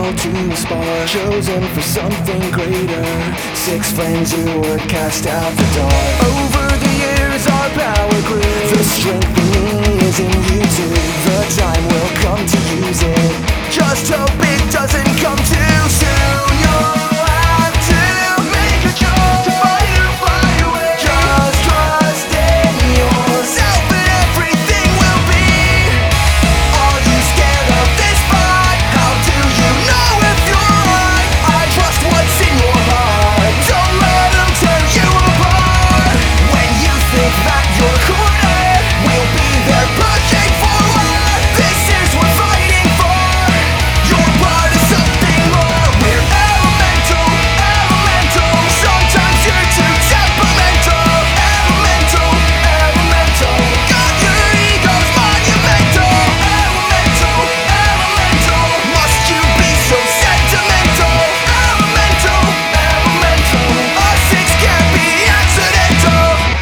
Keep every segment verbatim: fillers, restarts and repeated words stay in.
called to a spark, chosen for something greater. Six flames who would cast out the dark. Over the years our power grew. The strength in me is in you too. The time will come to use it. Just hope it doesn't come too soon. You'll have to make a choice to fight or fly away. Just trust in yourself and everything will be. Are you scared of this fight? How do you know if you're right? I trust what's in your heart. Don't let them tear you apart. When you think that you're cornered, we'll be there pushing forward. This is what we're fighting for. You're part of something more. We're elemental, elemental. Sometimes you're too temperamental. Elemental, elemental. Got your egos monumental. Elemental, elemental. Must you be so sentimental? Elemental, elemental. Us six can't be accidental.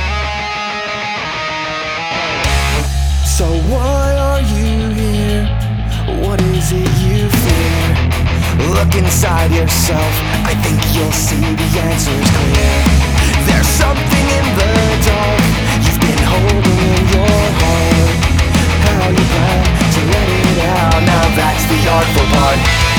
So why are you here? What is it you fear? Look inside yourself, I think you'll see the answer's clear. There's something in the dark you've been holding in your heart. How you plan to let it out, now that's the artful part.